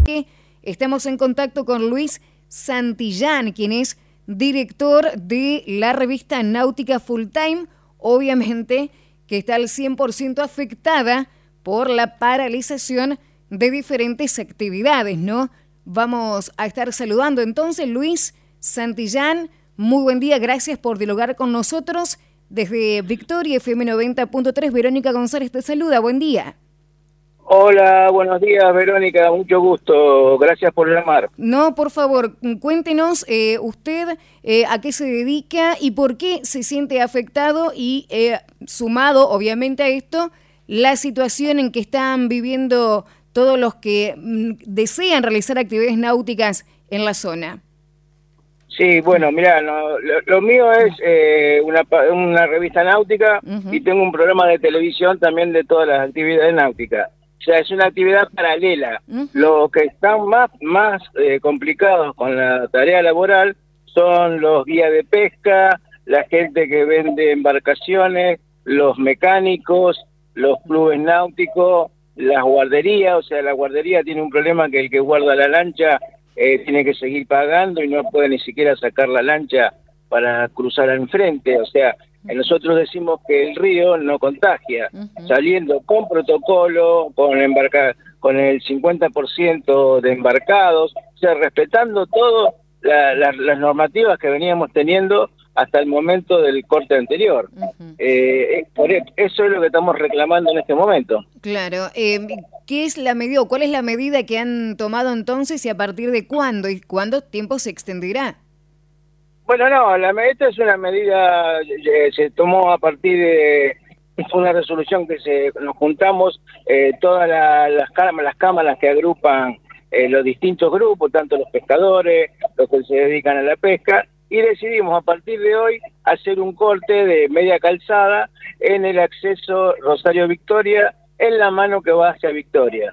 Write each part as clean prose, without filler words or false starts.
Estamos en contacto con Luis Santillán, quien es director de la revista Náutica Full Time, obviamente que está al 100% afectada por la paralización de diferentes actividades, ¿no? Vamos a estar saludando entonces Luis Santillán. Muy buen día, gracias por dialogar con nosotros. Desde Victoria FM 90.3, Verónica González te saluda, buen día. Hola, buenos días Verónica, mucho gusto, gracias por llamar. No, por favor, cuéntenos usted a qué se dedica y por qué se siente afectado y sumado obviamente a esto, la situación en que están viviendo todos los que desean realizar actividades náuticas en la zona. Sí, bueno, mirá, lo mío es una revista náutica y tengo un programa de televisión también de todas las actividades náuticas. O sea, es una actividad paralela. Los que están más complicados con la tarea laboral son los guías de pesca, la gente que vende embarcaciones, los mecánicos, los clubes náuticos, las guarderías. O sea, la guardería tiene un problema que el que guarda la lancha tiene que seguir pagando y no puede ni siquiera sacar la lancha para cruzar al enfrente. O sea, nosotros decimos que el río no contagia, saliendo con protocolo, con el 50% de embarcados, o sea, respetando todas las normativas que veníamos teniendo hasta el momento del corte anterior. Eso es lo que estamos reclamando en este momento. Claro. ¿Qué es la medida o cuál es la medida que han tomado entonces y a partir de cuándo y cuánto tiempo se extenderá? Bueno, no, esta es una medida, se tomó a partir de, fue una resolución que nos juntamos todas las cámaras que agrupan los distintos grupos, tanto los pescadores, los que se dedican a la pesca, y decidimos a partir de hoy hacer un corte de media calzada en el acceso Rosario-Victoria, en la mano que va hacia Victoria.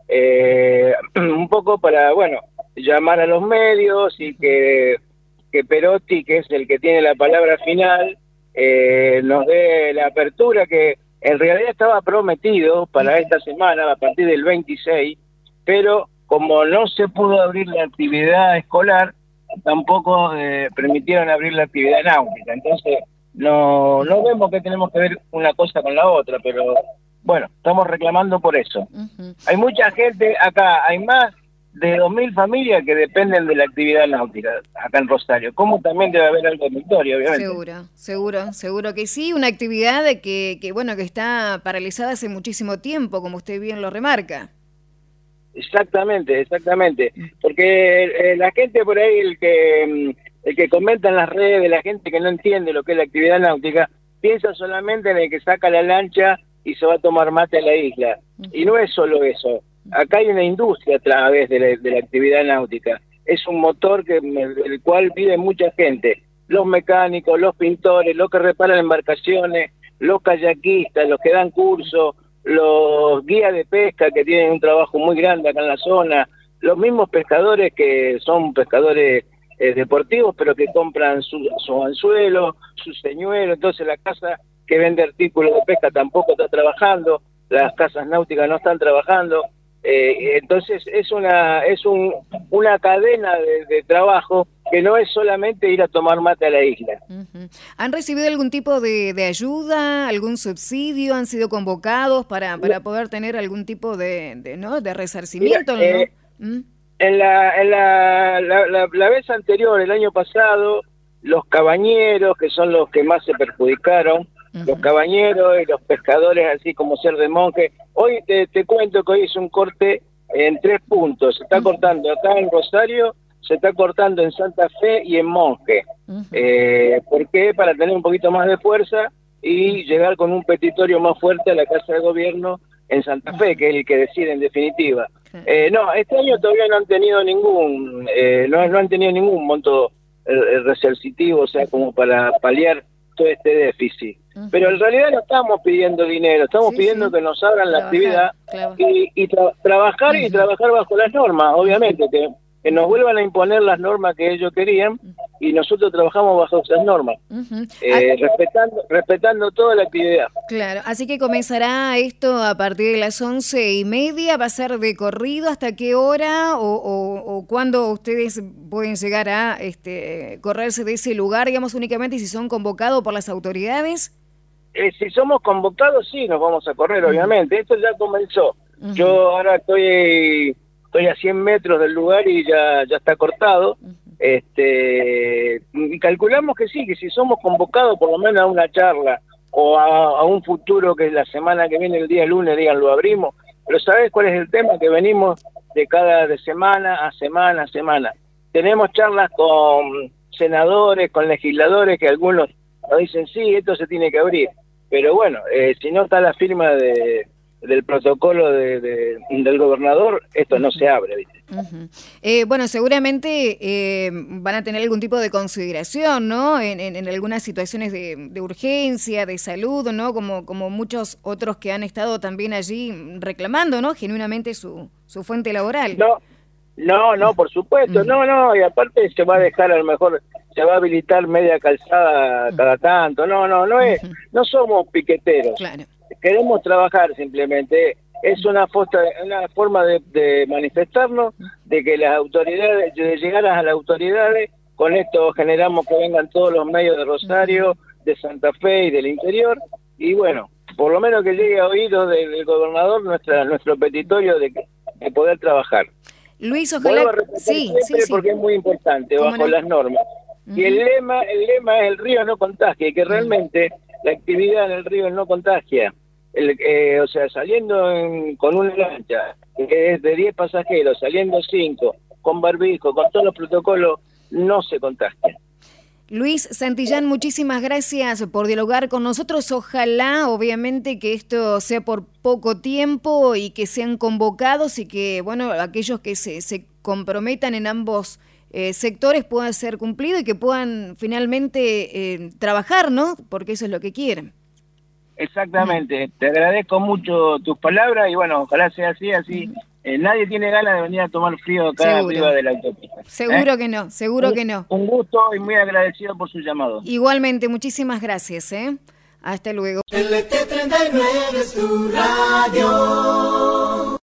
Un poco para, bueno, llamar a los medios y que Perotti, que es el que tiene la palabra final, nos dé la apertura que en realidad estaba prometido para esta semana, a partir del 26, pero como no se pudo abrir la actividad escolar, tampoco permitieron abrir la actividad náutica. Entonces, no vemos que tenemos que ver una cosa con la otra, pero bueno, estamos reclamando por eso. Hay mucha gente acá, hay más de 2.000 familias que dependen de la actividad náutica acá en Rosario, como también debe haber algo en Victoria, obviamente. Seguro que sí, una actividad que bueno, que está paralizada hace muchísimo tiempo, como usted bien lo remarca. Exactamente, porque la gente por ahí, el que comenta en las redes, la gente que no entiende lo que es la actividad náutica, piensa solamente en el que saca la lancha y se va a tomar mate a la isla, y no es solo eso. Acá hay una industria a través de la actividad náutica. Es un motor el cual vive mucha gente. Los mecánicos, los pintores, los que reparan embarcaciones, los kayakistas, los que dan cursos, los guías de pesca que tienen un trabajo muy grande acá en la zona, los mismos pescadores que son pescadores deportivos, pero que compran su anzuelo, su señuelo. Entonces la casa que vende artículos de pesca tampoco está trabajando, las casas náuticas no están trabajando. Entonces es una cadena de trabajo que no es solamente ir a tomar mate a la isla. ¿Han recibido algún tipo de ayuda, algún subsidio? ¿Han sido convocados para poder tener algún tipo de resarcimiento? Mira, ¿no? En la vez anterior, el año pasado, los cabañeros, que son los que más se perjudicaron, los cabañeros y los pescadores, así como Ser de Monje. Hoy te cuento que hoy es un corte en 3 puntos. Se está cortando acá en Rosario, se está cortando en Santa Fe y en Monje. ¿Por qué? Para tener un poquito más de fuerza y llegar con un petitorio más fuerte a la Casa de Gobierno en Santa Fe, que es el que decide en definitiva. No, este año todavía no han tenido no han tenido ningún monto resarcitivo, o sea, como para paliar todo este déficit. Pero en realidad no estamos pidiendo dinero, estamos pidiendo que nos abran la actividad y trabajar y trabajar bajo las normas, obviamente, que nos vuelvan a imponer las normas que ellos querían y nosotros trabajamos bajo esas normas, respetando toda la actividad. Claro, así que comenzará esto a partir de las 11:30, ¿va a ser de corrido? ¿Hasta qué hora? ¿O cuándo ustedes pueden llegar a correrse de ese lugar, digamos, únicamente si son convocados por las autoridades? Si somos convocados, sí, nos vamos a correr, obviamente. Esto ya comenzó. Yo ahora estoy a 100 metros del lugar y ya está cortado. Y calculamos que sí, que si somos convocados por lo menos a una charla o a un futuro que la semana que viene, el día lunes, digan, lo abrimos. Pero ¿sabes cuál es el tema? Que venimos de semana a semana. Tenemos charlas con senadores, con legisladores, que algunos nos dicen, sí, esto se tiene que abrir. Pero bueno, si no está la firma del protocolo del gobernador, esto no se abre, ¿viste? Bueno, seguramente van a tener algún tipo de consideración, ¿no? En algunas situaciones de urgencia, de salud, ¿no? Como muchos otros que han estado también allí reclamando, ¿no? Genuinamente su fuente laboral. No, por supuesto, no, y aparte se va a dejar, a lo mejor se va a habilitar media calzada cada tanto, no somos piqueteros. Claro. Queremos trabajar simplemente, es una forma de manifestarnos, de que las autoridades, de llegar a las autoridades, con esto generamos que vengan todos los medios de Rosario, de Santa Fe y del interior, y bueno, por lo menos que llegue a oídos del gobernador nuestro petitorio de poder trabajar. Luis, ojalá... Vuelvo a repetir siempre porque es muy importante, bajo las normas. Y el lema es el río no contagia, y que realmente la actividad en el río no contagia. O sea, saliendo con una lancha que es de 10 pasajeros, saliendo 5, con barbijo, con todos los protocolos, no se contagia. Luis Santillán, muchísimas gracias por dialogar con nosotros. Ojalá, obviamente, que esto sea por poco tiempo y que sean convocados y que, bueno, aquellos que se comprometan en ambos sectores puedan ser cumplidos y que puedan finalmente trabajar, ¿no? Porque eso es lo que quieren. Exactamente. Te agradezco mucho tus palabras y, bueno, ojalá sea así. Nadie tiene ganas de venir a tomar frío acá arriba de la autopista. Seguro que no, seguro que no. Un gusto y muy agradecido por su llamado. Igualmente, muchísimas gracias. Hasta luego. LT39 es tu radio.